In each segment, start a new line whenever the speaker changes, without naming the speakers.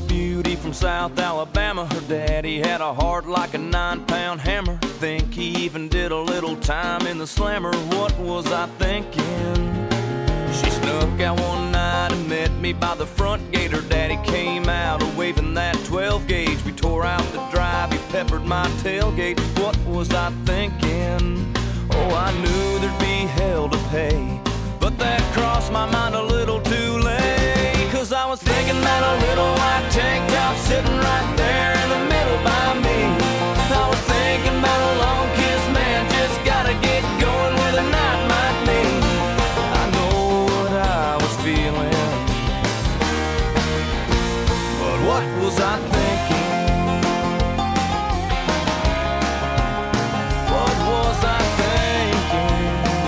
beauty from South Alabama. Her daddy had a heart like a 9-pound hammer. Think he even did a little time in the slammer. What was I thinking? She snuck out one night and met me by the front gate. Her daddy came out waving that 12 gauge. We tore out the drive, he peppered my tailgate. What was I thinking? Oh, I knew there'd be hell to pay, but that crossed my mind a little too late. Cause I was thinking that a little white tank top sitting right there in the middle by me. I was thinking about a long kiss, man, just gotta get going where the night might lead. I know what I was feeling, but what was I thinking? What was I thinking?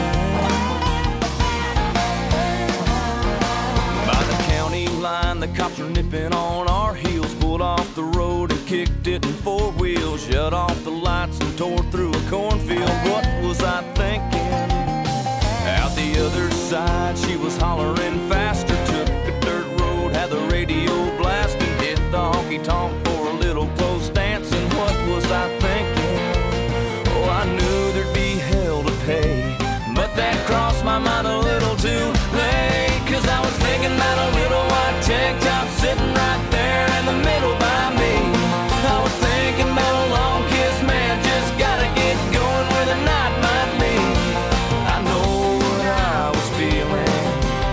By the county line, the cops were nipping on our heels. Pulled off the road and kicked it in 4 wheels. Shut off the lights and tore through a cornfield. What was I thinking? Out the other side, she was hollering faster. Took a dirt road, had the radio blasting. Hit the honky-tonk for a little post dancing. What was I thinking? Oh, I knew there'd be hell to pay, but that crossed my mind a little too late. Cause I was thinking about a little white tank top sitting right there in the middle by me. I was thinking about a long kiss, man, just gotta get going where the night might lead. I know what I was feeling,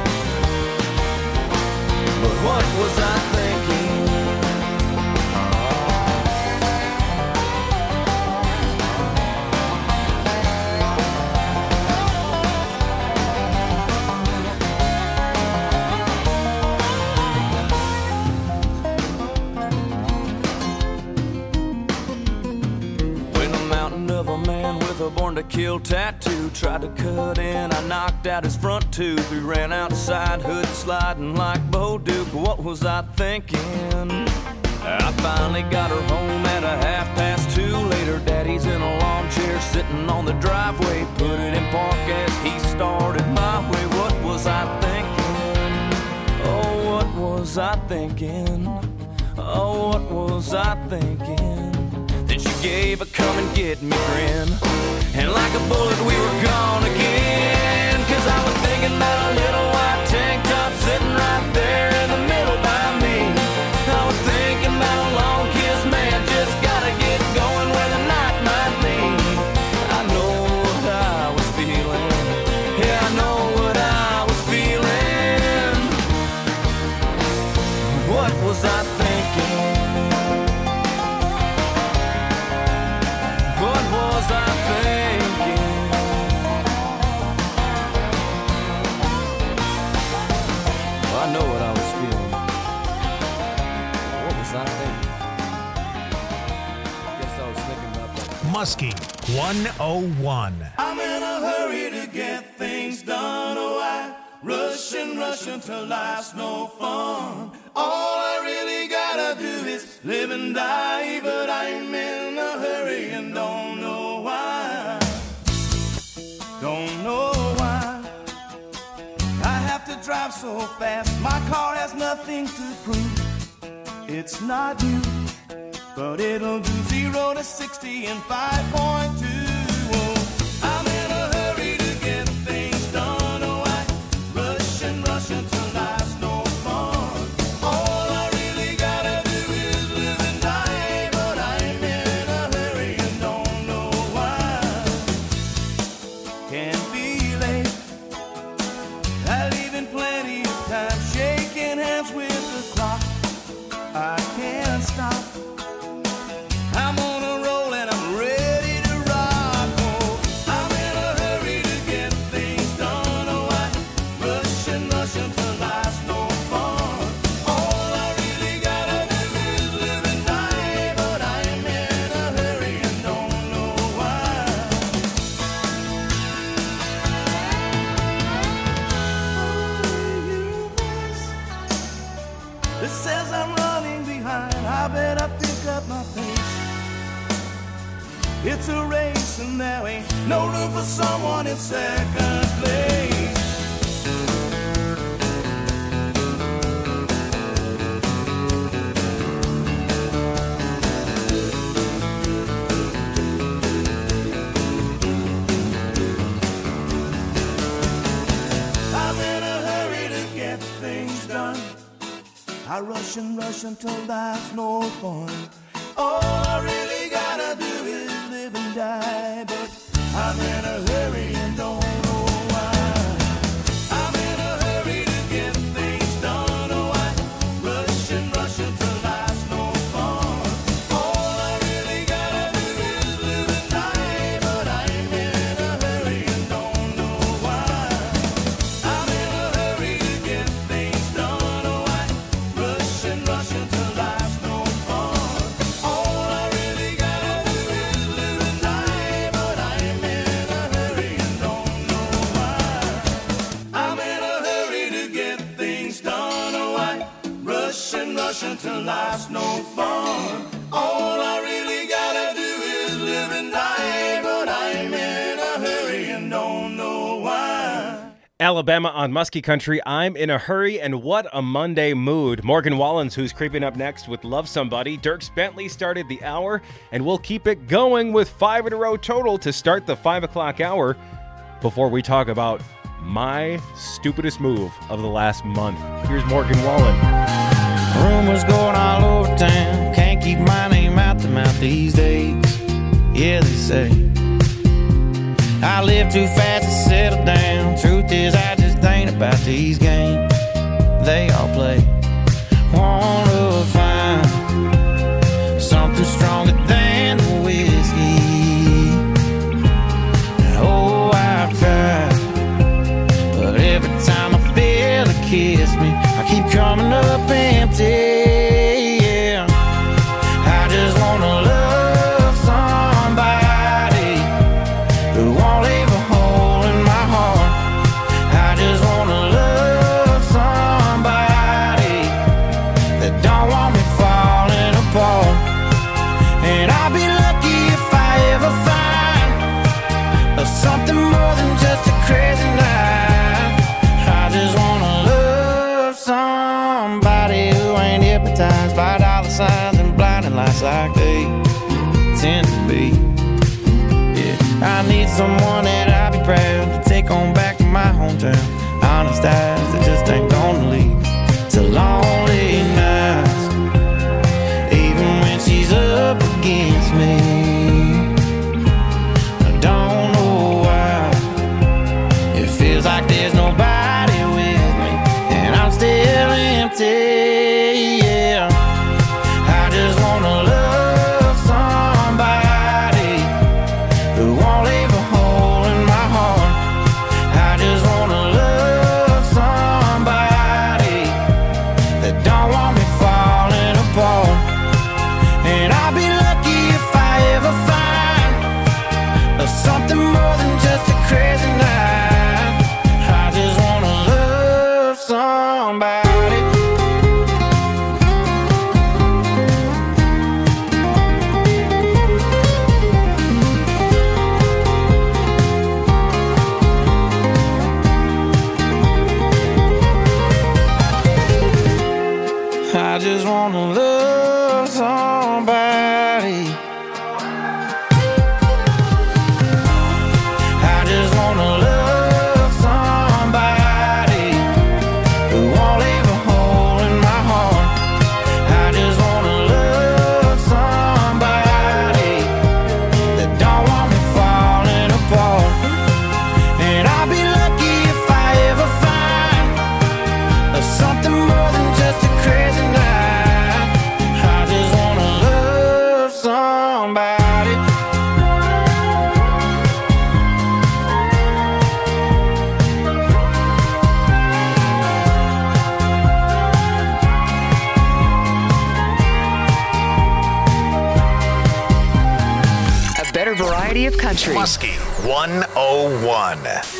but what was I thinking? A born to kill tattoo tried to cut in, I knocked out his front tooth. We ran outside, hood sliding like Bo Duke. What was I thinking? I finally got her home at a 2:30. Later, daddy's in a lawn chair sitting on the driveway. Put it in park as he started my way. What was I thinking? Oh, what was I thinking? Oh, what was I thinking? Then she gave a come and get me grin, and like a bullet we were gone again. Cause I was thinking about a little white tank top sitting right there in the middle by me. I was thinking about a long kiss, man, just gotta get going where the night might lead. I know what I was feeling, yeah, I know what I was feeling. What was I thinking? What was I thinking? Well, I know what I was feeling. What was I thinking? I guess I was thinking about that.
Muskie 101.
I'm in a hurry to get things done. Oh, I rush until life's no fun. All I really gotta do is live and die, but I'm in a hurry and don't know why. Don't know why I have to drive so fast. My car has nothing to prove. It's not new, but it'll do 0 to 60 in 5.2. Oh, I'm in a hurry to get things done. Oh, I rush until life's no fun. All I really gotta do is live and die, but I'm in a hurry and don't know why. Can't be late, I leave in plenty of time, shaking hands with the clock. I can't stop, I'm on a roll and I'm ready to rock. Oh, I'm in a hurry to get things done. Oh, I rush until life's no fun. All I really gotta do is live and die, but I'm in a hurry and don't know why. It says I'm running behind, I better pick up my pace. It's a race and there ain't no room for someone in second place. rushing till there's no fun. All I really gotta do is live and die, but I'm in a hurry and don't know why. I'm in a hurry to get things done, oh I rushing till there's no fun. All I really gotta do is live and die, but I'm in a hurry and don't know why. I'm in a hurry to get things done, oh I rushing till there's no fun. All I really gotta do is live and die, but I'm in a hurry and don't know why. I'm in a hurry to get things done, oh I rushing till life's no fun. All I really gotta do is live and die, but I'm in a hurry and don't know why.
Alabama on Muskie Country, I'm in a hurry, and what a Monday mood. Morgan Wallens, who's creeping up next with Love Somebody. Dierks Bentley started the hour, and we'll keep it going with 5 in a row total to start the 5 o'clock hour before we talk about my stupidest move of the last month. Here's Morgan Wallen.
Rumors going all over town. Can't keep my name out the mouth these days. Yeah, they say I live too fast to settle down. Truth is, I just ain't about these games they all play. Wanna find something stronger than the whiskey. Oh, I've tried, but every time I feel it kiss me, I keep coming up empty. Yeah, I just wanna love somebody who won't leave a hole in my heart. I just wanna love somebody that don't want me falling apart. And I'll be lucky if I ever find something more than just a crazy night. I just wanna love somebody who ain't hypnotized by dollar signs and blinding lights like they tend to be. Yeah, I need someone that I'll be proud to take on back to my hometown. Honest eyes that just ain't gonna leave to lonely nights, even when she's up against me. I don't know why it feels like there's nobody with me, and I'm still empty. Yeah, I just wanna love somebody who won't leave a hole in my heart. I just wanna love somebody that don't want me falling apart. And I'll be lucky if I ever find something more than just a crazy night. I just wanna love somebody. I just wanna love somebody. I just wanna love somebody who won't leave a hole in my heart. I just wanna love somebody that don't want me falling apart. And I'll be lucky if I ever find something more than just a crazy night. I just wanna love somebody.
A better variety of country.
Muskie 101.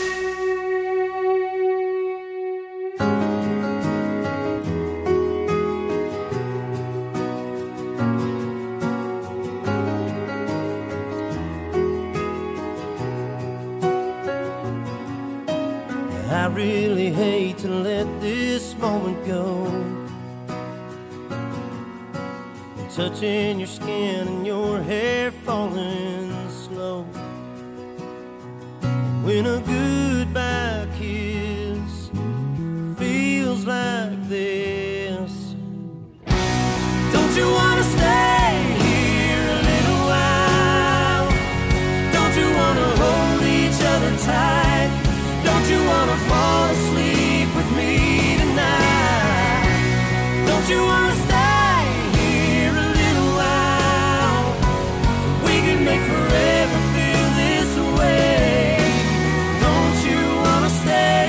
I really hate to let this moment go. Touching your skin and your hair falling slow. When a goodbye kiss feels like this, you wanna stay here a little while? Don't you wanna hold each other tight? Don't you wanna fall asleep with me tonight? Don't you wanna stay here a little while? We can make forever feel this way. Don't you wanna stay?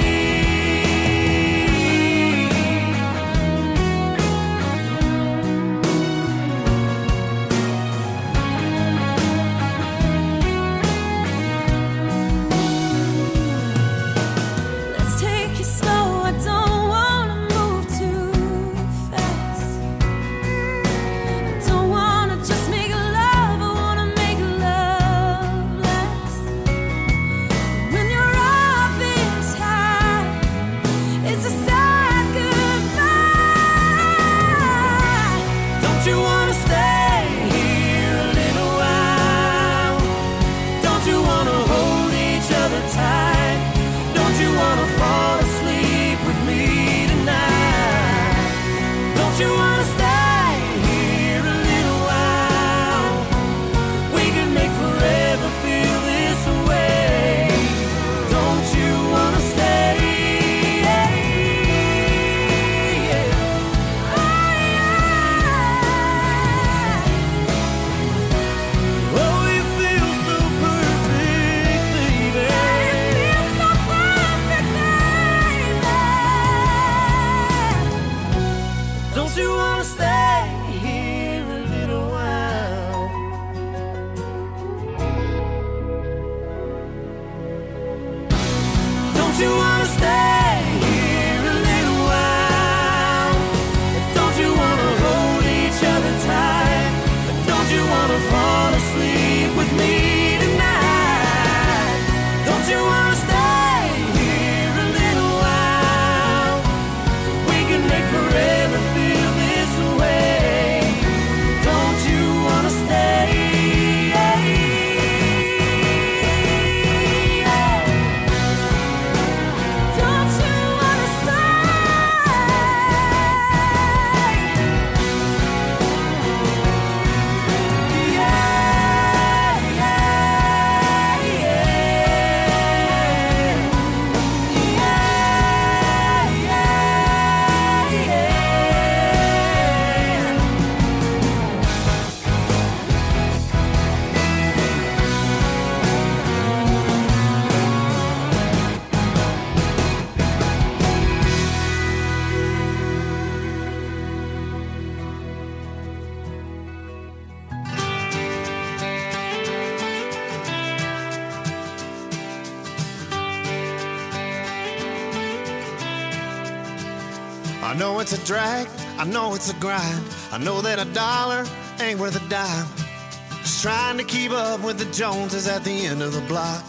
I know it's a drag, I know it's a grind. I know that a dollar ain't worth a dime. Just trying to keep up with the Joneses at the end of the block.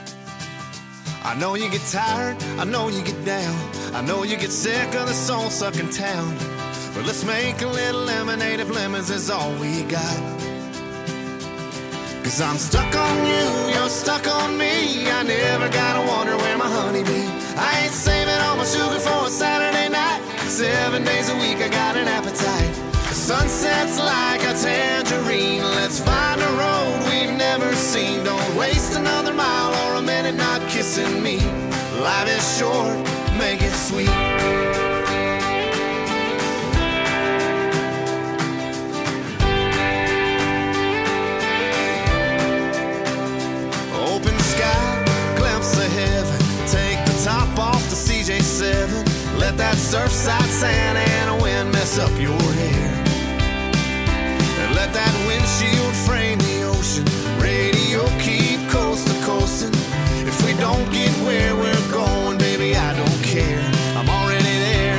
I know you get tired, I know you get down. I know you get sick of the soul-sucking town. But let's make a little lemonade if lemons is all we got. Cause I'm stuck on you, you're stuck on me. I never gotta wonder where my honey be. I ain't saving all my sugar for a Saturday night. 7 days a week I got an appetite. The sunset's like a tangerine. Let's find a road we've never seen. Don't waste another mile or a minute not kissing me. Life is short, make it sweet. Open sky, glimpse of heaven. Take the top off the CJ7. Let that surfside Santa Ana wind mess up your hair. And let that windshield frame the ocean. Radio keep coast to coasting. If we don't get where we're going, baby, I don't care. I'm already there.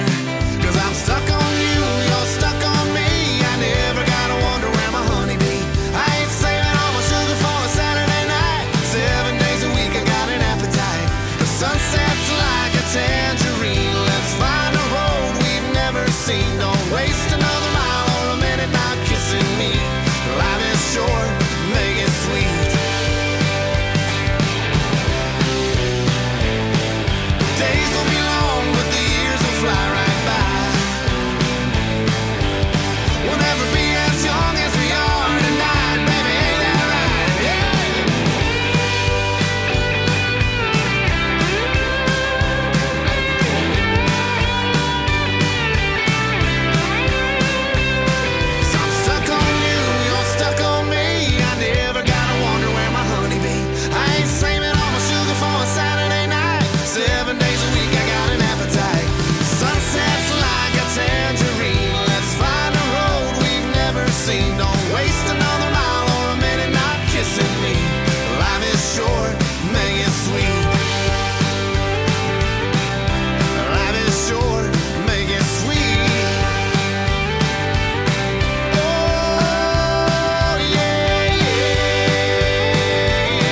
scene. Don't waste another mile or a minute not kissing me. Life is short, make it sweet. Life is short, make it sweet. Oh, yeah, yeah,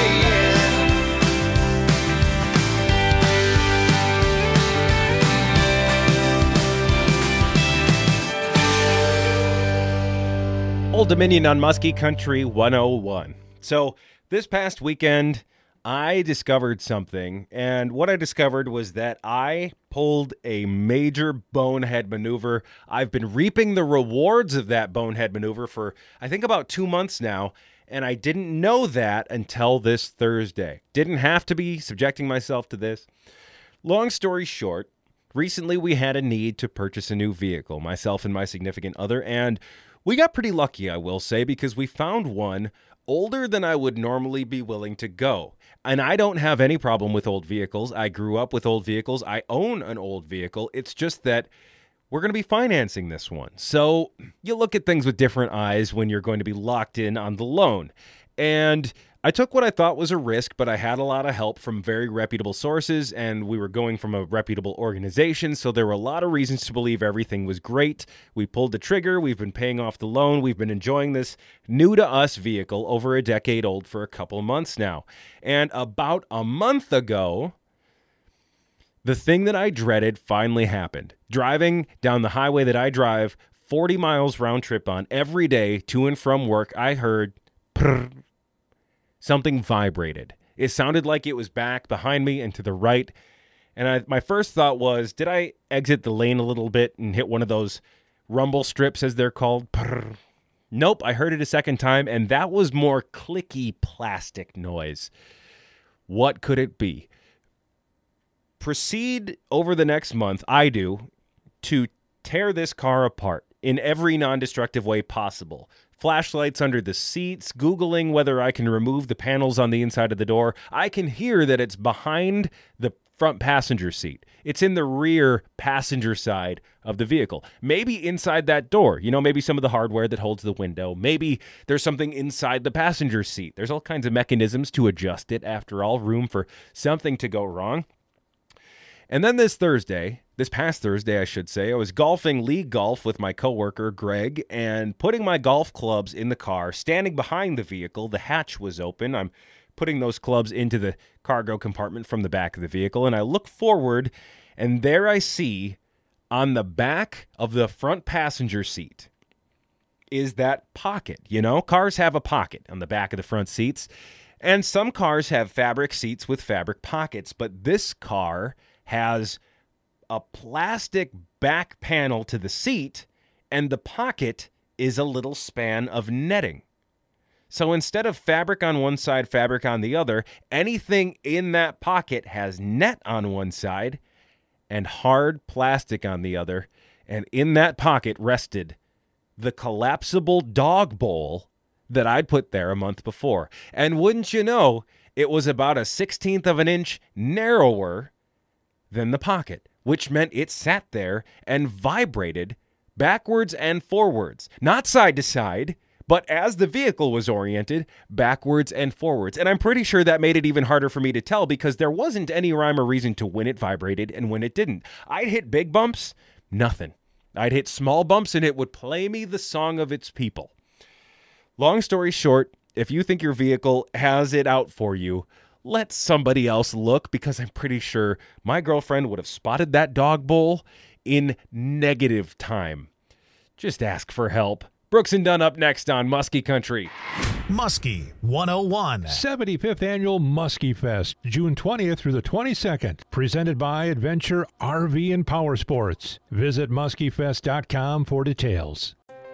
yeah. Old Dominion on Muskie Country 101. So this past weekend, I discovered something, and what I discovered was that I pulled a major bonehead maneuver. I've been reaping the rewards of that bonehead maneuver for, I think, about 2 months now, and I didn't know that until this Thursday. Didn't have to be subjecting myself to this. Long story short, recently we had a need to purchase a new vehicle, myself and my significant other, and we got pretty lucky, I will say, because we found one older than I would normally be willing to go. And I don't have any problem with old vehicles. I grew up with old vehicles. I own an old vehicle. It's just that we're going to be financing this one. So you look at things with different eyes when you're going to be locked in on the loan. And I took what I thought was a risk, but I had a lot of help from very reputable sources, and we were going from a reputable organization, so there were a lot of reasons to believe everything was great. We pulled the trigger. We've been paying off the loan. We've been enjoying this new-to-us vehicle, over a decade old, for a couple months now. And about a month ago, the thing that I dreaded finally happened. Driving down the highway that I drive 40 miles round trip on every day to and from work, I heard prrr. Something vibrated. It sounded like it was back behind me and to the right. And my first thought was, did I exit the lane a little bit and hit one of those rumble strips, as they're called? Prrr. Nope, I heard it a second time, and that was more clicky plastic noise. What could it be? Proceed over the next month, I do, to tear this car apart in every non-destructive way possible. Flashlights under the seats, Googling whether I can remove the panels on the inside of the door. I can hear that it's behind the front passenger seat. It's in the rear passenger side of the vehicle. Maybe inside that door. You know, maybe some of the hardware that holds the window. Maybe there's something inside the passenger seat. There's all kinds of mechanisms to adjust it. After all, room for something to go wrong. And then this past Thursday, I should say, I was golfing league golf with my coworker, Greg, and putting my golf clubs in the car, standing behind the vehicle. The hatch was open. I'm putting those clubs into the cargo compartment from the back of the vehicle, and I look forward, and there I see on the back of the front passenger seat is that pocket. You know, cars have a pocket on the back of the front seats, and some cars have fabric seats with fabric pockets, but this car has a plastic back panel to the seat, and the pocket is a little span of netting. So instead of fabric on one side, fabric on the other, anything in that pocket has net on one side and hard plastic on the other, and in that pocket rested the collapsible dog bowl that I'd put there a month before. And wouldn't you know, it was about 1/16 of an inch narrower than the pocket, which meant it sat there and vibrated backwards and forwards, not side to side, but as the vehicle was oriented, backwards and forwards. And I'm pretty sure that made it even harder for me to tell because there wasn't any rhyme or reason to when it vibrated and when it didn't. I'd hit big bumps, nothing. I'd hit small bumps and it would play me the song of its people. Long story short, if you think your vehicle has it out for you, let somebody else look, because I'm pretty sure my girlfriend would have spotted that dog bowl in negative time. Just ask for help. Brooks and Dunn up next on Muskie Country.
Muskie 101.
75th Annual Muskie Fest, June 20th through the 22nd. Presented by Adventure RV and Power Sports. Visit muskiefest.com for details.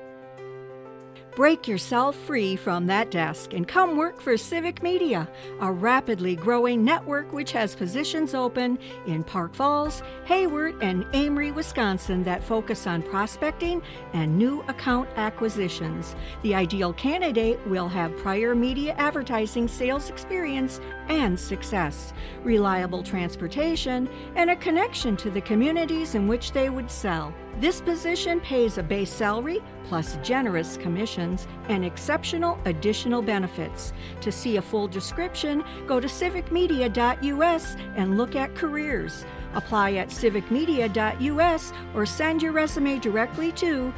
Break yourself free from that desk and come work for Civic Media, a rapidly growing network which has positions open in Park Falls, Hayward, and Amory, Wisconsin that focus on prospecting and new account acquisitions. The ideal candidate will have prior media advertising sales experience and success, reliable transportation, and a connection to the communities in which they would sell. This position pays a base salary plus generous commissions and exceptional additional benefits. To see a full description, go to civicmedia.us and look at careers. Apply at civicmedia.us or send your resume directly to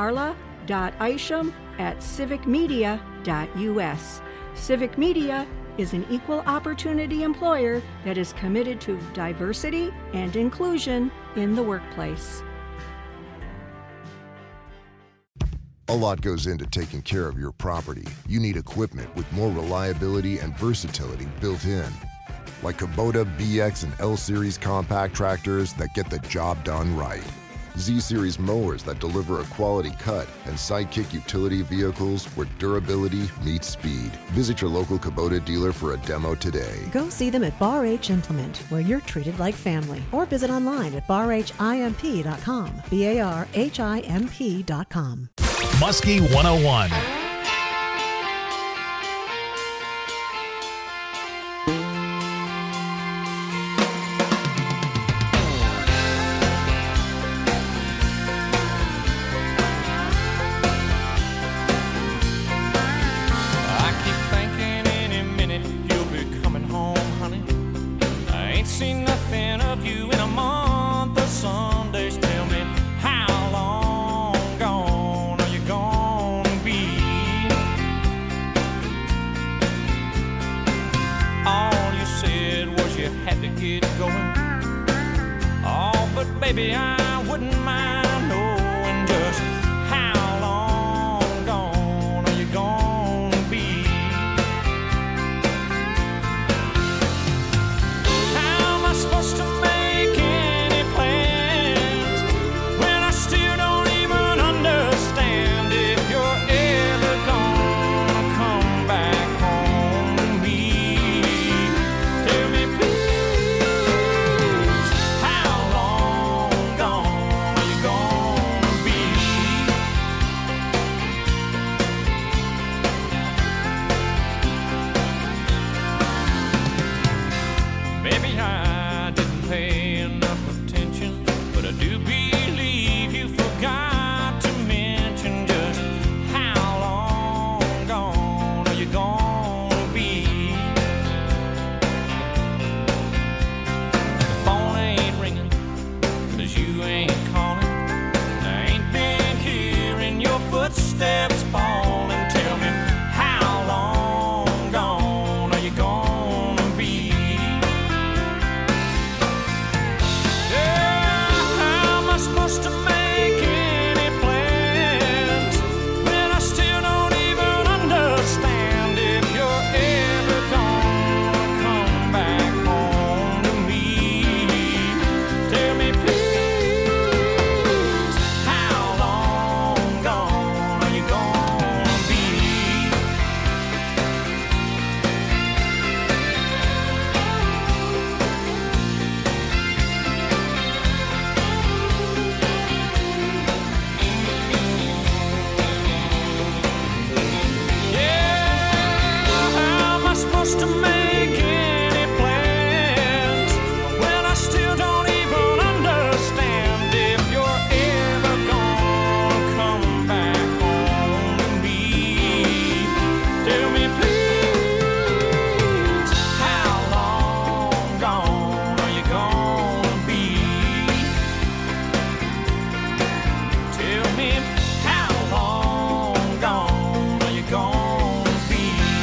darla.isham@civicmedia.us. Civic Media is an equal opportunity employer that is committed to diversity and inclusion in the workplace.
A lot goes into taking care of your property. You need equipment with more reliability and versatility built in. Like Kubota BX and L-Series compact tractors that get the job done right. Z-Series mowers that deliver a quality cut, and Sidekick utility vehicles where durability meets speed. Visit your local Kubota dealer for a demo today.
Go see them at Bar H Implement, where you're treated like family. Or visit online at barhimp.com, barhimp.com.
Muskie 101.
Seen nothing of you in a month of Sundays. Tell me, how long gone are you gonna be? All you said was you had to get going. Oh, but baby, I wouldn't mind knowing just how long gone are you gonna be? Supposed to make any plans when I still don't even understand if you're ever gonna come back home to me. Tell me please, how long gone are you gonna be? Baby, I didn't pay enough attention, but I do believe you forgot to mention just how long gone are you gonna be? The phone ain't ringing, 'cause you ain't calling. I ain't been hearing your footsteps falling. Tell me, how long gone are you gonna be? Supposed to make any plans when I still don't even understand if you're ever gonna come back home to me. Tell me please, how long gone are you gonna be? Supposed to make any plans when I still don't even understand if you're ever gonna come back home to me. Tell me please, how long gone are you gonna be? Tell me, how long gone are you gonna be?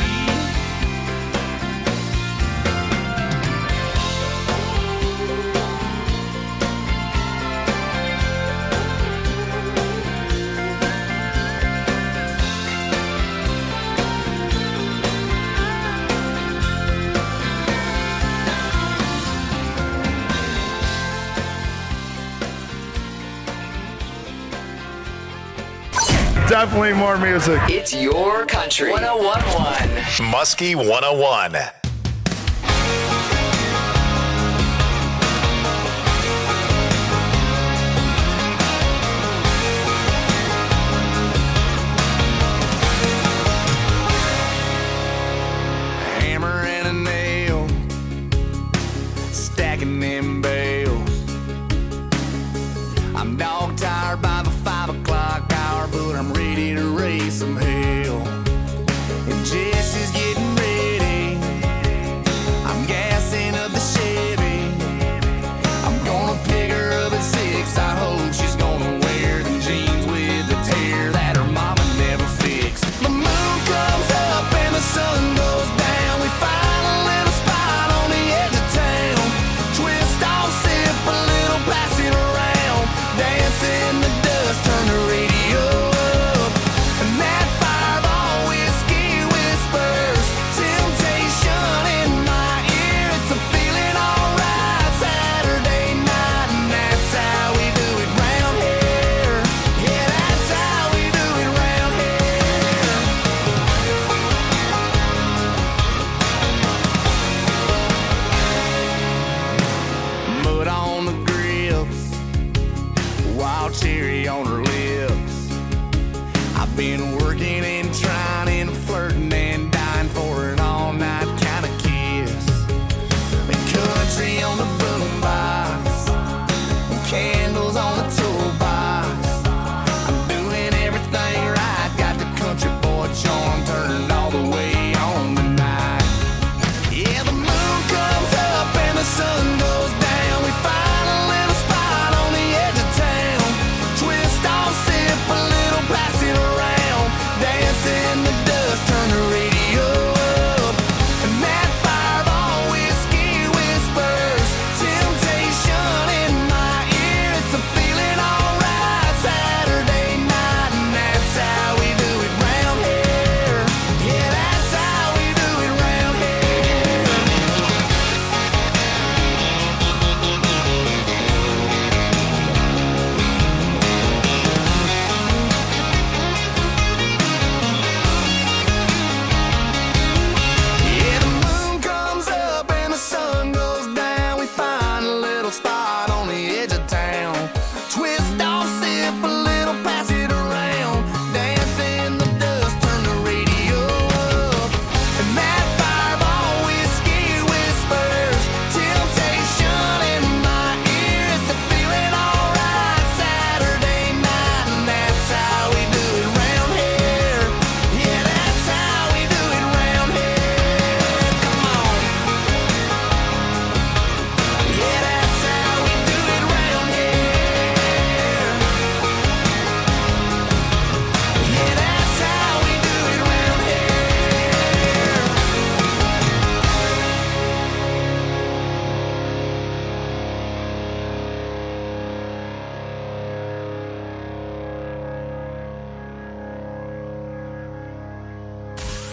Definitely more music.
It's your country. 101.1.
Muskie 101.
Hammer and a nail, stacking them bales. I'm dog tired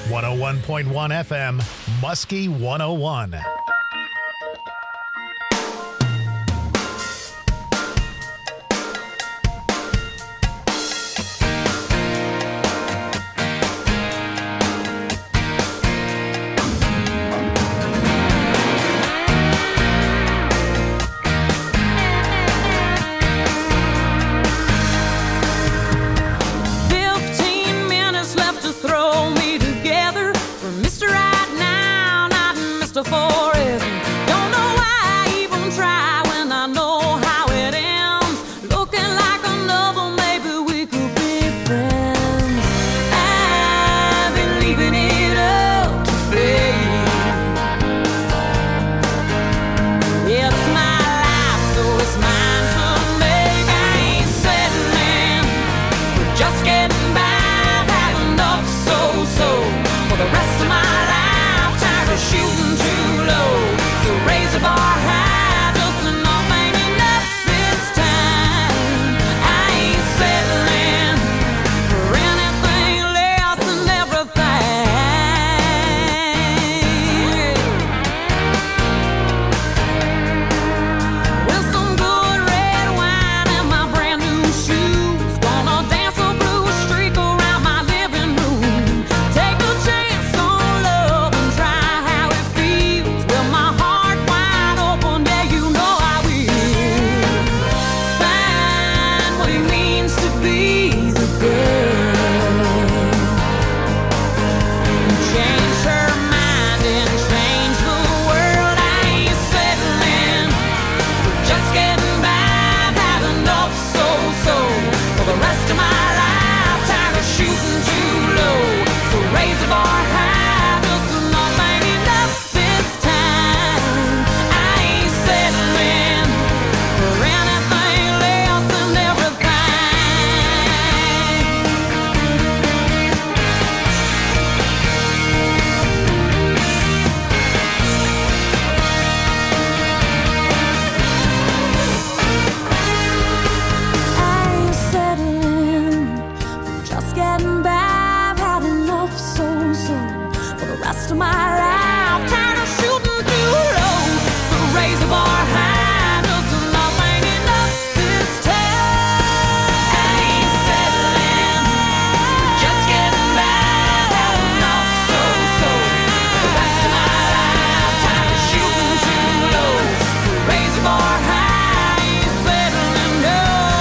101.1 FM, Muskie 101.
Forever. Don't know why I even try when I know how it ends. Looking like a novel, maybe we could be friends. I've been leaving it up to fate. It's my life, so it's mine to make. I ain't settling for just getting by. I've had enough so for the rest of my life. Tired of shooting too low, so raise the bar high, just enough ain't enough this time. I ain't settling for anything less than everything. With some good red wine and my brand new shoes, gonna dance a blue streak around my living room. Take a chance on love and try how it feels. With my heart wide open, yeah, you know I will. Find what it means to be the girl. Change her mind and change the world. I ain't settling for just getting by. I've had enough so for the rest of my life. Tired of shooting too low, so raise the bar high, just enough ain't enough this time. I ain't settling for anything less than everything. I ain't settling for just getting by. I've had enough so for the rest of my life. Tired of shooting too low, so raise the bar high, just enough ain't enough this time. I ain't settling for just getting by. I've had enough so for the rest of my life. Tired of shooting too low, so raise the bar high. I ain't settling, no.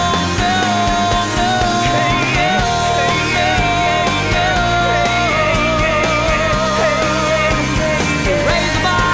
So raise the bar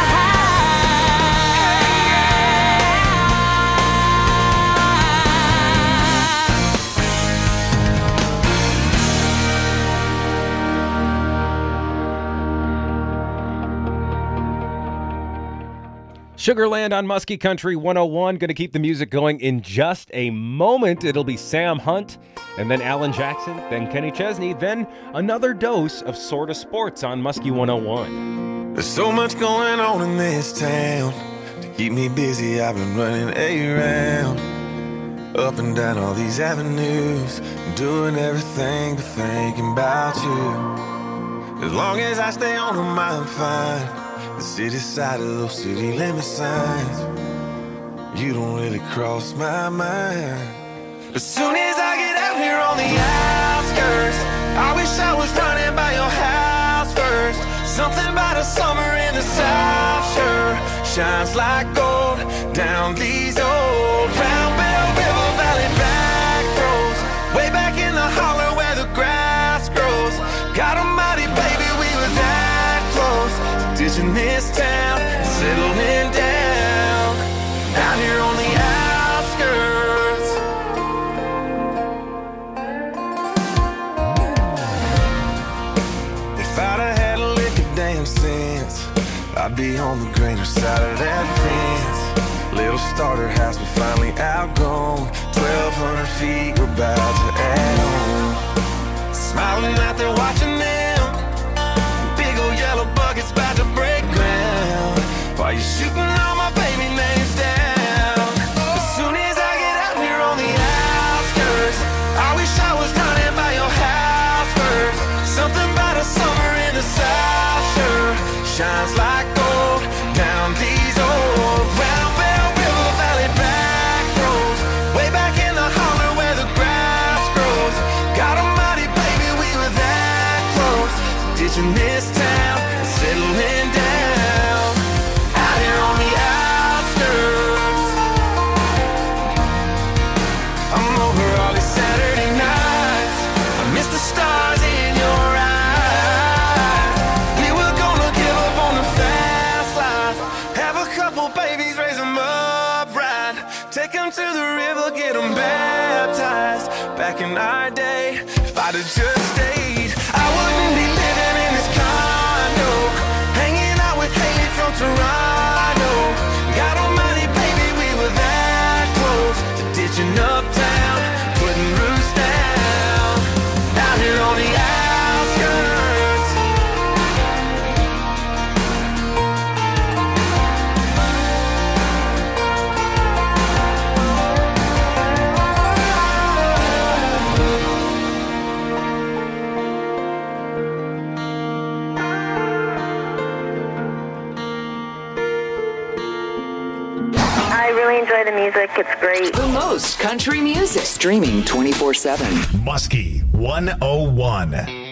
Sugarland on Muskie Country 101. Going to keep the music going in just a moment. It'll be Sam Hunt, and then Alan Jackson, then Kenny Chesney, then another dose of Sorta Sports on Muskie 101.
There's so much going on in this town. To keep me busy, I've been running around, up and down all these avenues, doing everything but thinking about you. As long as I stay on them, I'm fine. The city side of those city limit signs, you don't really cross my mind. As soon as I get out here on the outskirts, I wish I was running by your house first. Something about a summer in the South sure shines like gold down these old Round Bell River Valley back roads, way back in the holler where the grass grows. God almighty, baby, we were that close, ditching this town and settling down out here on the outskirts. If I'd have had a lick of damn sense, I'd be on the greener side of that fence. Little starter house, but finally outgrown. 1,200 feet, we're about to add on. Smiling out there watching them, big old yellow buckets about to break ground, while you're shooting all my baby names down. As soon as I get out here on the outskirts, I wish I was running by your house first. Something about a summer in the South shines like gold down these old round Bell River Valley back roads, way back in the holler where the grass grows. God almighty, baby, we were that close to ditching this town and settling down out here on the outskirts. I'm over all these Saturday nights, I miss the stars in your eyes. We were gonna give up on the fast life, have a couple babies, raise them up right, take them to the river, get them baptized. Back in our day, if I'd have just stayed, I wouldn't be living in this condo, hanging out with Haley from Toronto. God almighty, baby, we were that close to ditching uptown, putting roofs down out here on the outskirts.
I really enjoy the music. It's great.
The most country music. Streaming 24/7.
Muskie 101.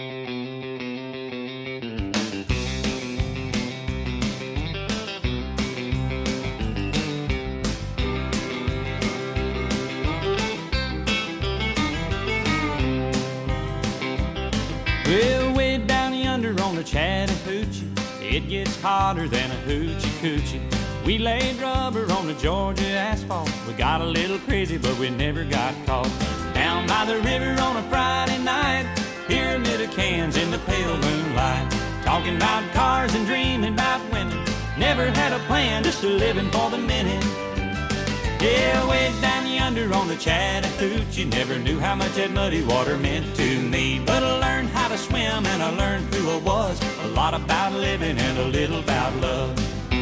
Well, way down yonder on the Chattahoochee, it gets hotter than a hoochie coochie. We laid rubber on the Georgia asphalt. We got a little crazy, but we never got caught. Down by the river on a Friday night, pyramid of cans in the pale moonlight, talking about cars and dreaming about women. Never had a plan, just a living for the minute. Yeah, way down yonder on the Chattahoochee, never knew how much that muddy water meant to me. But I learned how to swim and I learned who I was. A lot about living and a little about love.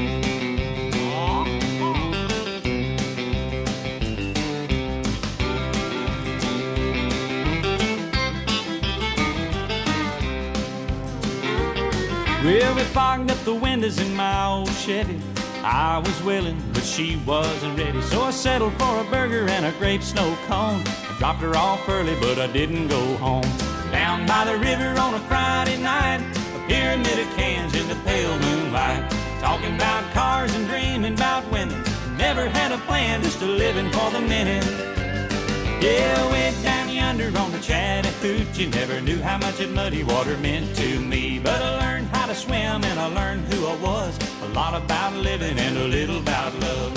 Well, we fogged up the windows in my old Chevy. I was willing, but she wasn't ready. So I settled for a burger and a grape snow cone. I dropped her off early, but I didn't go home. Down by the river on a Friday night, a pyramid of cans in the pale moonlight, talking about cars and dreaming about women. Never had a plan, just a living for the minute. Yeah, way down yonder on the Chattahoochee, never knew how much that muddy water meant to me. But I learned how to swim and I learned who I was. A lot about living and a little about love.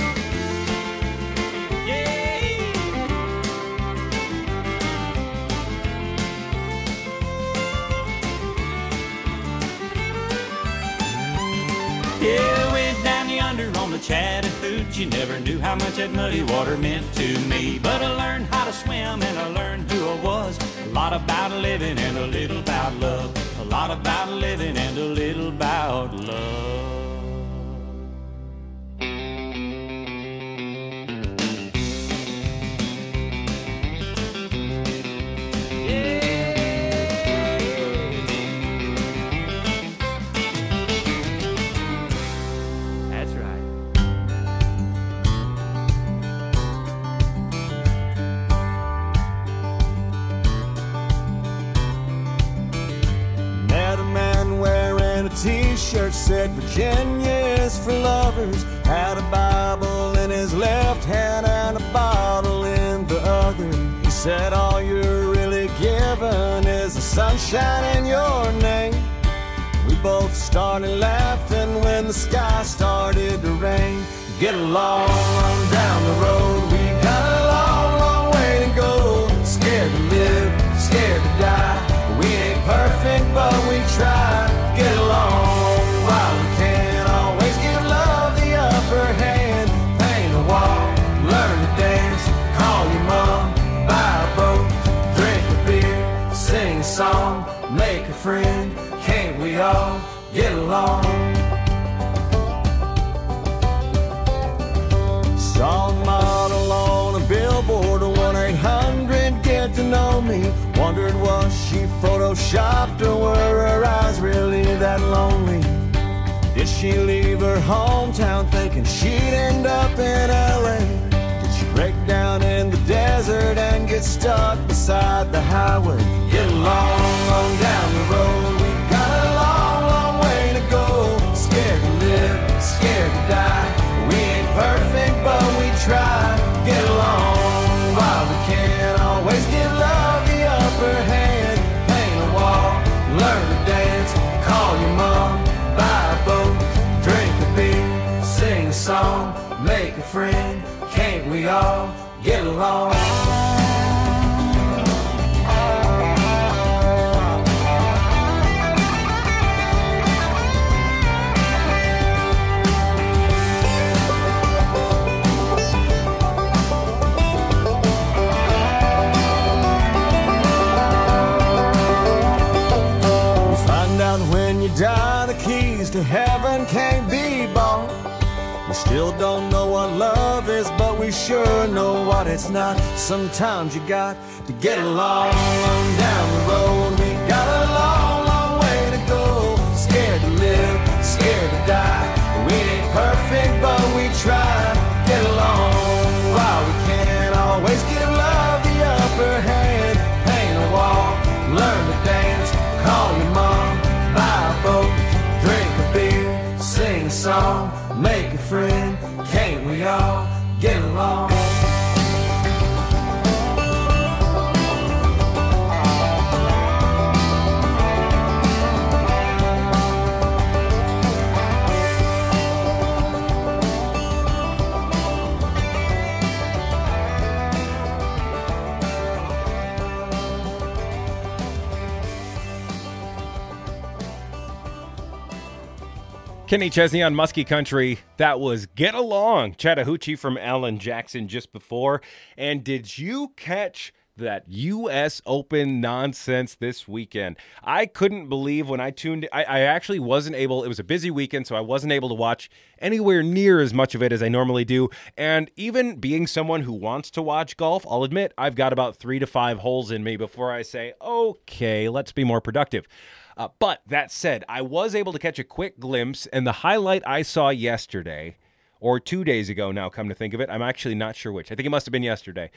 Yeah, way down yonder on the Chattahoochee, never knew how much that muddy water meant to me. But I learned how to swim and I learned who I was. A lot about living and a little about love. A lot about living and a little about love.
T-shirt said Virginia's for lovers, had a Bible in his left hand and a bottle in the other. He said all you're really given is the sunshine in your name. We both started laughing when the sky started to rain. Get along on down the road, we got a long, long way to go. Scared to live, scared to die. We ain't perfect, but we try. Get along while we can. Always give love the upper hand. Paint a wall, learn to dance. Call your mom, buy a boat, drink a beer, sing a song, make a friend. Can't we all get along? Saw a model on a billboard, 1-800 get to know me. Wondered was she photoshopped or were her eyes really that lonely? Did she leave her hometown thinking she'd end up in LA? Did she break down in the desert and get stuck beside the highway? Get long, long down the road. We got a long, long way to go. Scared to live, scared to die. We ain't perfect, but we try. Get along while we can. Always give love the upper hand. Paint a wall, learn to dance. Call your mom, buy a boat, drink a beer, sing a song, make a friend. Can't we all get along? When you die, the keys to heaven can't be bought. We still don't know what love is, but we sure know what it's not. Sometimes you got to get along down the road. We got a long, long way to go. Scared to live, scared to die. We ain't perfect, but we try. Get along while we can. Always give love the upper hand. Paint a wall, learn to dance. Call your mom, buy a boat, drink a beer, sing a song, make a friend. Can't we all get along?
Kenny Chesney on Muskie Country. That was Get Along. Chattahoochee from Alan Jackson just before. And did you catch that U.S. Open nonsense this weekend? I couldn't believe when I tuned in. I actually wasn't able. It was a busy weekend, so I wasn't able to watch anywhere near as much of it as I normally do. And even being someone who wants to watch golf, I'll admit I've got about 3 to 5 holes in me before I say, okay, let's be more productive. But that said, I was able to catch a quick glimpse, and the highlight I saw yesterday, or 2 days ago now, come to think of it, I'm actually not sure which. I think it must have been yesterday,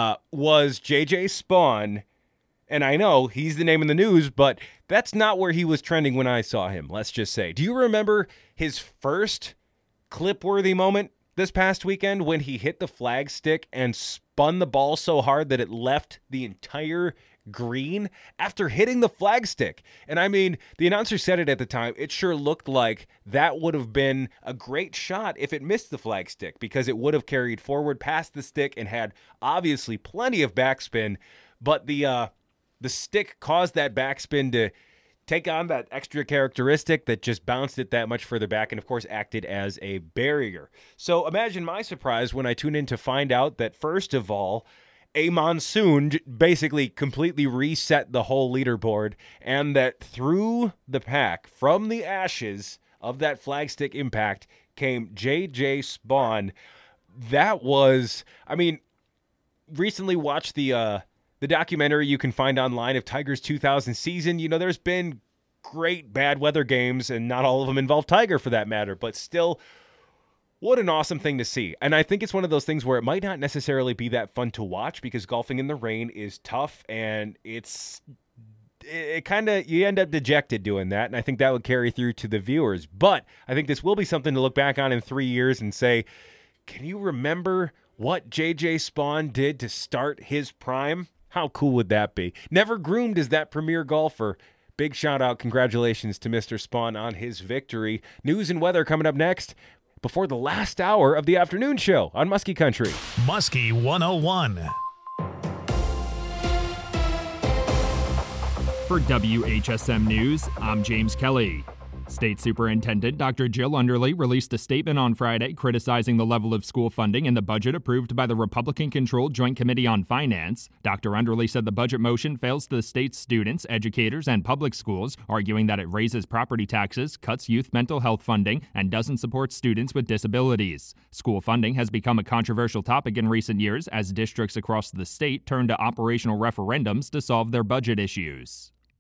was JJ Spaun. And I know he's the name in the news, but that's not where he was trending when I saw him, let's just say. Do you remember his first clip-worthy moment this past weekend when he hit the flag stick and spun the ball so hard that it left the entire green after hitting the flagstick? And I mean, the announcer said it at the time, it sure looked like that would have been a great shot if it missed the flagstick, because it would have carried forward past the stick and had obviously plenty of backspin, but the stick caused that backspin to take on that extra characteristic that just bounced it that much further back and, of course, acted as a barrier. So imagine my surprise when I tune in to find out that, first of all, a monsoon basically completely reset the whole leaderboard, and that through the pack, from the ashes of that flagstick impact, came JJ Spaun. That was, I mean, recently watched the documentary you can find online of Tiger's 2000 season. You know, there's been great bad weather games, and not all of them involve Tiger for that matter, but still, what an awesome thing to see. And I think it's one of those things where it might not necessarily be that fun to watch, because golfing in the rain is tough, and it kind of, you end up dejected doing that, and I think that would carry through to the viewers. But I think this will be something to look back on in 3 years and say, can you remember what JJ Spaun did to start his prime? How cool would that be? Never groomed as that premier golfer. Big shout out, congratulations to Mr. Spaun on his victory. News and weather coming up next, before the last hour of the afternoon show on Muskie Country.
Muskie 101.
For WHSM News, I'm James Kelly. State Superintendent Dr. Jill Underly released a statement on Friday criticizing the level of school funding in the budget approved by the Republican-controlled Joint Committee on Finance. Dr. Underly said the budget motion fails the state's students, educators, and public schools, arguing that it raises property taxes, cuts youth mental health funding, and doesn't support students with disabilities. School funding has become a controversial topic in recent years as districts across the state turn to operational referendums to solve their budget issues.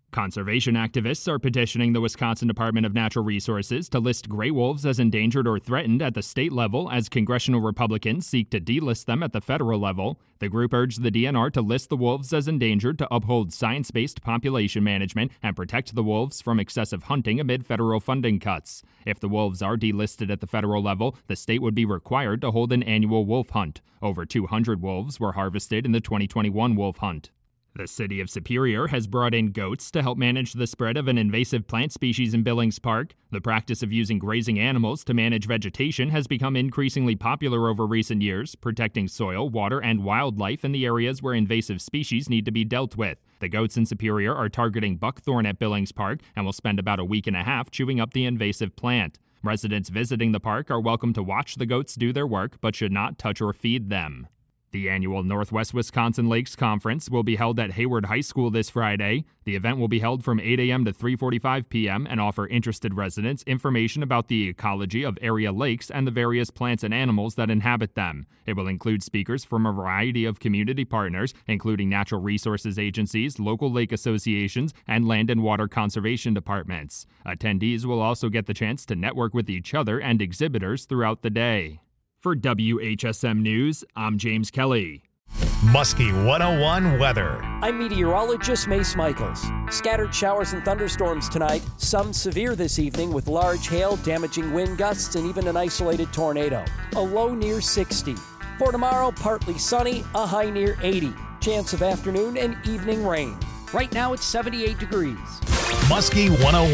Conservation activists are petitioning the Wisconsin Department of Natural Resources to list gray wolves as endangered or threatened at the state level as congressional Republicans seek to delist them at the federal level. The group urged the DNR to list the wolves as endangered to uphold science-based population management and protect the wolves from excessive hunting amid federal funding cuts. If the wolves are delisted at the federal level, the state would be required to hold an annual wolf hunt. Over 200 wolves were harvested in the 2021 wolf hunt. The city of Superior has brought in goats to help manage the spread of an invasive plant species in Billings Park. The practice of using grazing animals to manage vegetation has become increasingly popular over recent years, protecting soil, water, and wildlife in the areas where invasive species need to be dealt with. The goats in Superior are targeting buckthorn at Billings Park and will spend about a week and a half chewing up the invasive plant. Residents visiting the park are welcome to watch the goats do their work, but should not touch or feed them. The annual Northwest Wisconsin Lakes Conference will be held at Hayward High School this Friday. The event will be held from 8 a.m. to 3:45 p.m. and offer interested residents information about the ecology of area lakes and the various plants and animals that inhabit them. It will include speakers from a variety of community partners, including natural resources agencies, local lake associations, and land and water conservation departments. Attendees will also get the chance to network with each other and exhibitors throughout the day. For WHSM News, I'm James Kelly.
Muskie 101 weather.
I'm meteorologist Mace Michaels. Scattered showers and thunderstorms tonight, some severe this evening with large hail, damaging wind gusts, and even an isolated tornado. A low near 60. For tomorrow, partly sunny, a high near 80. Chance of afternoon and evening rain. Right now it's 78 degrees.
Muskie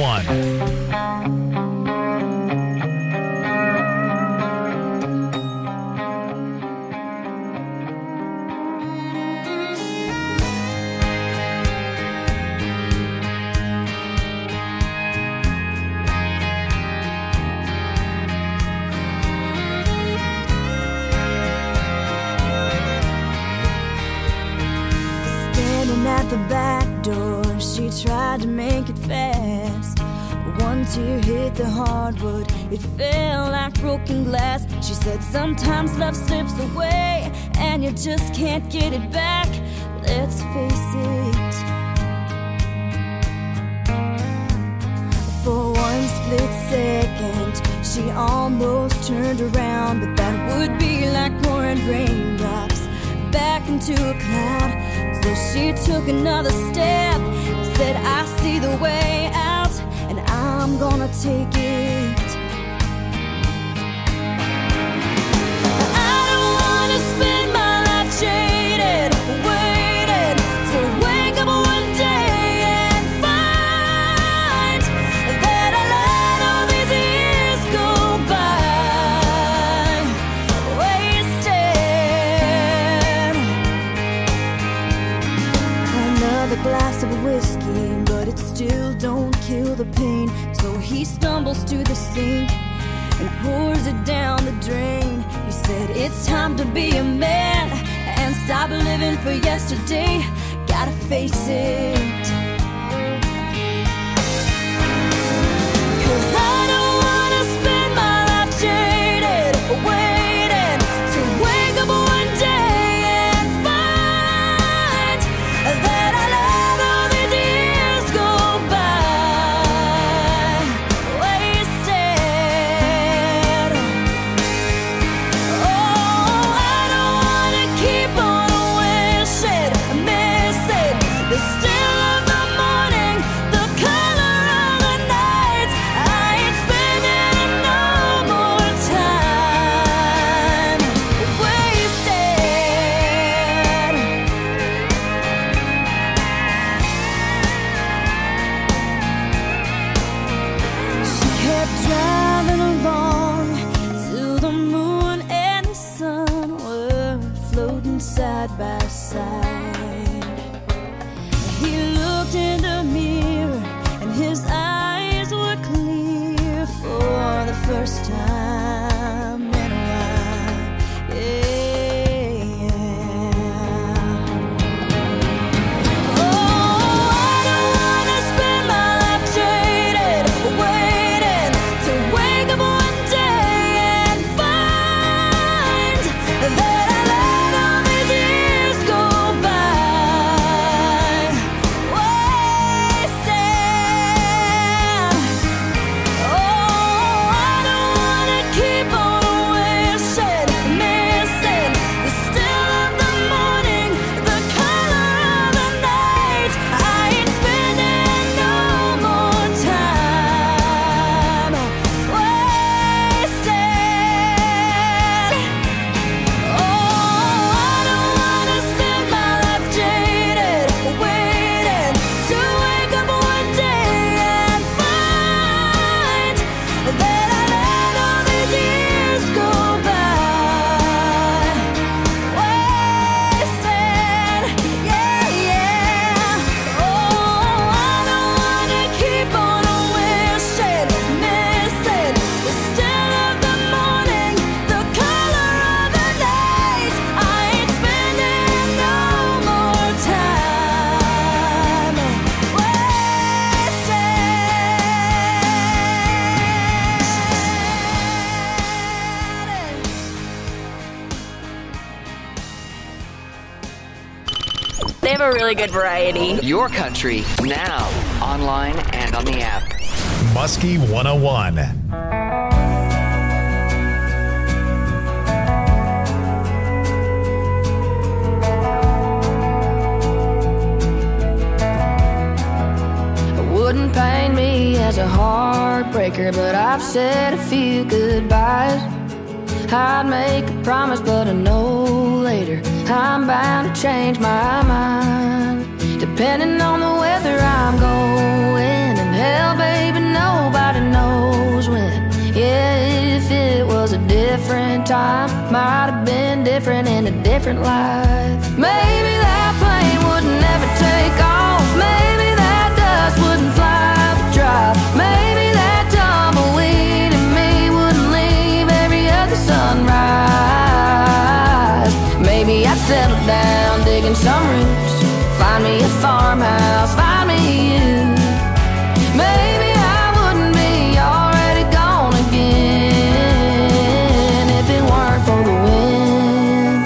101.
At the back door, she tried to make it fast. One tear hit the hardwood, it fell like broken glass. She said sometimes love slips away and you just can't get it back. Let's face it, for one split second she almost turned around, but that would be like pouring raindrops back into a cloud. So she took another step and said, I see the way out and I'm gonna take it. I don't wanna spend my life jaded, waiting to wake up one day and find that I let all these years go by wasted. Another glass of whiskey, but it still don't kill the pain. So he stumbles to the sink and pours it down the drain. He said, it's time to be a man and stop living for yesterday. Gotta face it. 'Cause I don't wanna spend my life jaded, waiting to wake up one day and find that I let all these years go by wasted. Oh, I don't wanna keep on wishing, missing the still of the morning, the color of the night. I ain't spending no more time wasted. She kept driving along till the moon and the sun were floating side by side. He looked in the mirror and his eyes were clear for the first time in a while. Yeah. Oh, I don't wanna spend my life jaded, waiting to wake up one day and find that I let all these years go by wasted.
a really good variety.
Your country, now, online and on the app.
Muskie 101.
Wouldn't paint me as a heartbreaker, but I've said a few goodbyes. I'd make a promise, but I know later I'm bound to change my mind. Depending on the weather I'm going, and hell, baby, nobody knows when. Yeah, if it was a different time, might have been different in a different life. Maybe that plane would never take off. Maybe that dust wouldn't fly the drive. Maybe that tumbleweed in me wouldn't leave every other sunrise. Maybe I'd settle down digging some roots, find me a farmhouse, find me you. Maybe I wouldn't be already gone again if it weren't for the wind.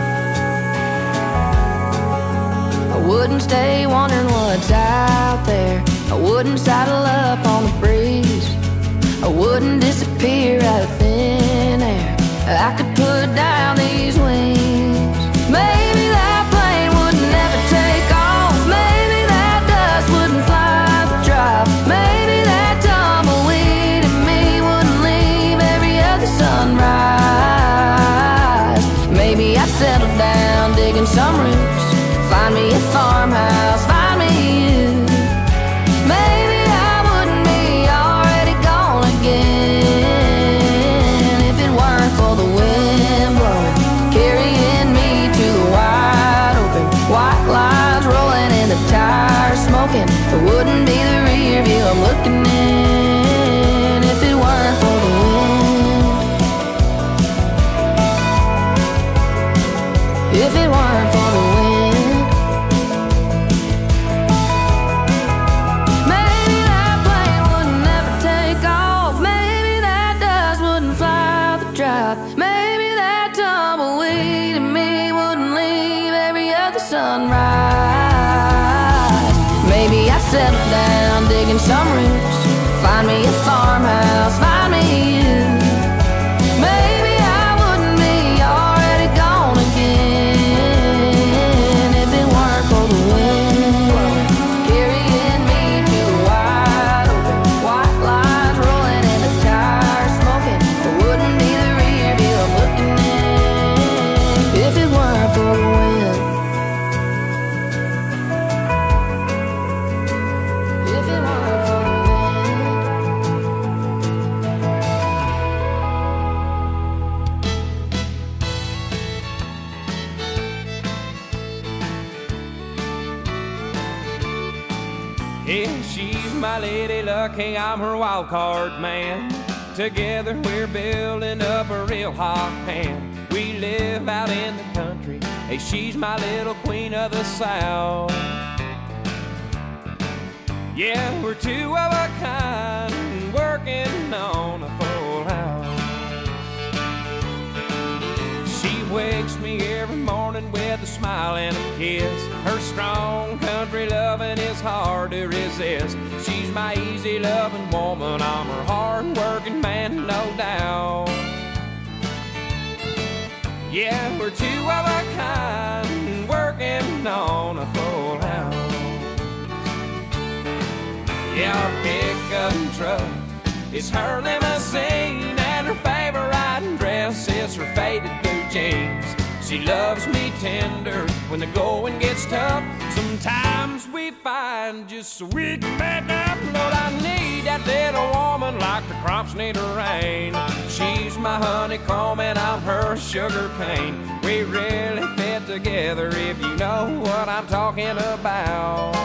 I wouldn't stay wondering what's out there. I wouldn't saddle up on the breeze. I wouldn't disappear out of thin air. I could put down these wings. Maybe that plane would never take off. Maybe that dust wouldn't fly the drive. Maybe that tumbleweed in me wouldn't leave every other sunrise. Maybe I'd settle down digging some roots, find me a farmhouse, find me you. Maybe I wouldn't be already gone again if it weren't for the wind blowing, carrying me to the wide open. White lines rolling and the tires smoking. It wouldn't be the rear view I'm looking in if it weren't for the wind. If it weren't for the wind. Maybe that plane would never take off. Maybe that dust wouldn't fly the drive. Maybe that tumbleweed in me wouldn't leave every other sunrise. Maybe I'd settle down digging some roots, find me a farmhouse, find me you. Maybe I wouldn't be already gone again if it weren't for the wind carrying me to the wide open. White lines rolling and the tires smoking. It wouldn't be the rear view I'm looking in if it weren't for the wind. If it weren't for the
Yeah, she's my lady luck, hey, I'm her wild card man. Together we're building up a real hot hand. We live out in the country, hey, she's my little queen of the South. Yeah, we're two of a kind, working on a full house. She wakes me every morning with a smile and a kiss. Her strong country loving is hard to resist. She's my easy loving woman, I'm her hard working man, no doubt. Yeah, we're two of a kind, working on a full house. Yeah, our pickup truck is her limousine, and her favorite riding dress is her faded blue jeans. She loves me tender when the going gets tough. Sometimes we find just so we can make up. Lord, I need that little woman like the crops need a rain. She's my honeycomb and I'm her sugar cane. We really fit together if you know what I'm talking about.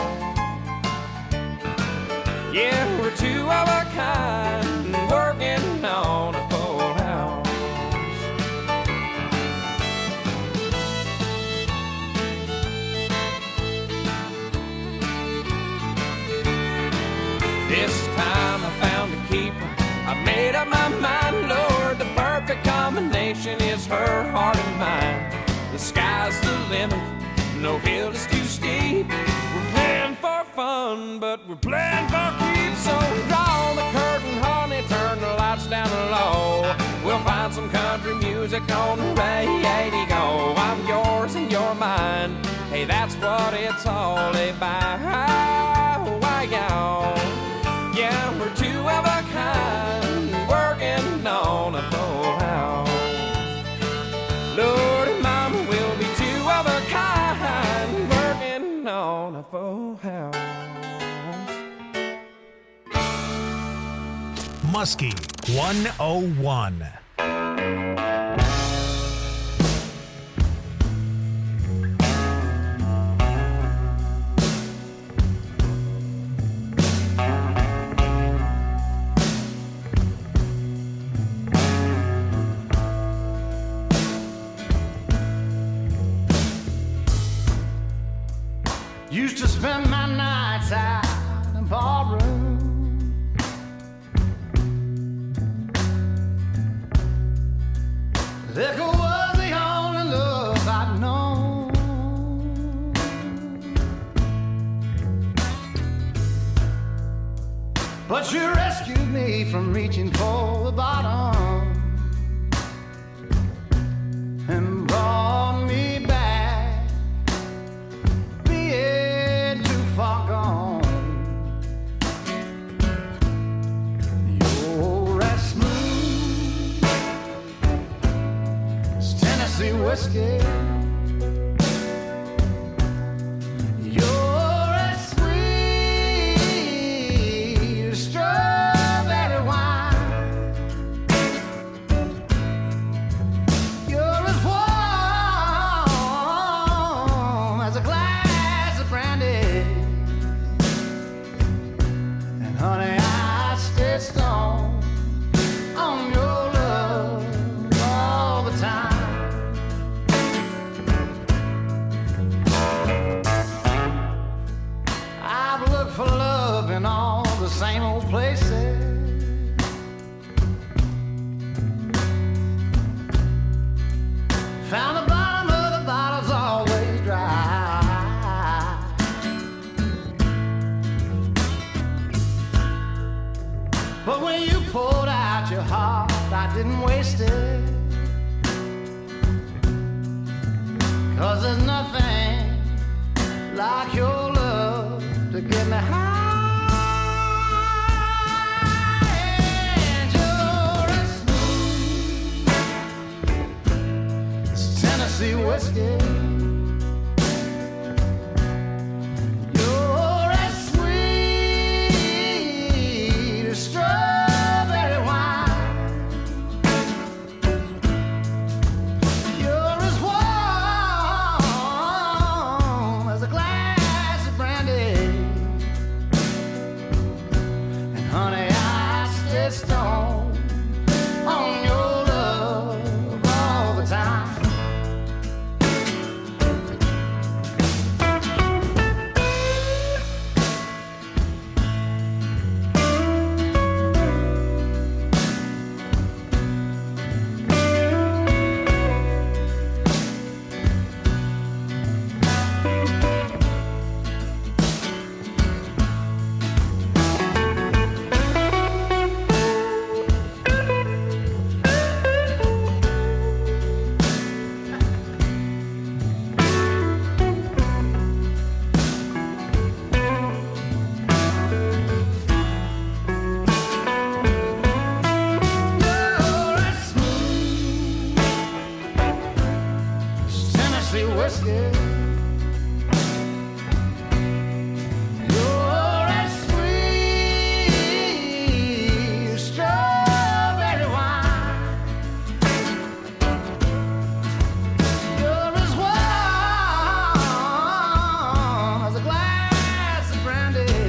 Yeah, we're two of a kind, working on a full house. This time I found a keeper, I made up my mind, Lord, the perfect combination is her heart and mine. The sky's the limit, no hill is too steep. fun, but we're playing for keeps. So draw the curtain, honey, turn the lights down low. We'll find some country music on the radio. I'm yours and you're mine. Hey, that's what it's all about. Yeah, we're two of a kind, working on a full house. Lordy, mama, we'll be two of a kind, working on a full house.
Muskie 101.
Used to spend my nights out in ballroom. Liquor was the only love I'd known. But you rescued me from reaching for the bottom and brought me back, being too far gone. You're as smooth as Tennessee whiskey. You're as sweet as strawberry wine. You're as warm as a glass of brandy. And honey, I stay stoned on your love all the time. I've looked for love in all the same old places. Found the bottom of the bottle's always dry. But when you poured out your heart, I didn't waste it. 'Cause there's nothing like your love to get me high. And you're as smooth as Tennessee whiskey. You're as sweet as strawberry wine. You're as warm as a glass of brandy. And honey, I stay stoned on your love all the time. You're as smooth as Tennessee whiskey. You're as sweet as strawberry wine. You're as warm as a glass of brandy.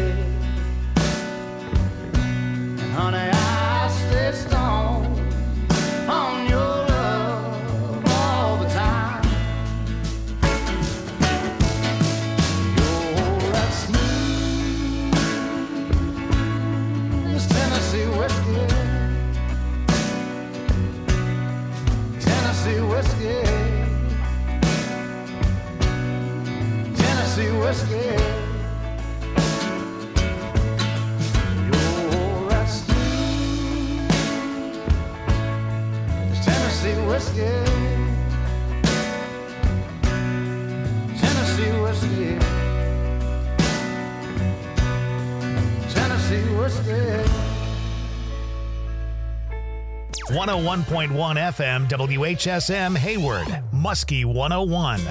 And honey, I stay stoned on your love all the time. You're as smooth as Tennessee whiskey. Tennessee whiskey. Tennessee whiskey.
whiskey. Tennessee whiskey. Tennessee whiskey.
101.1 FM WHSM Hayward, Muskie 101.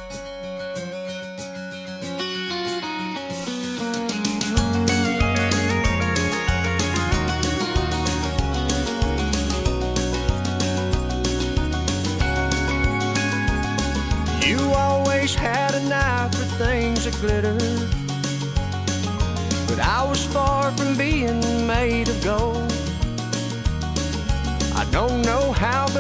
You always had an eye for things that glitter, but I was far from being made of gold. I don't know how, but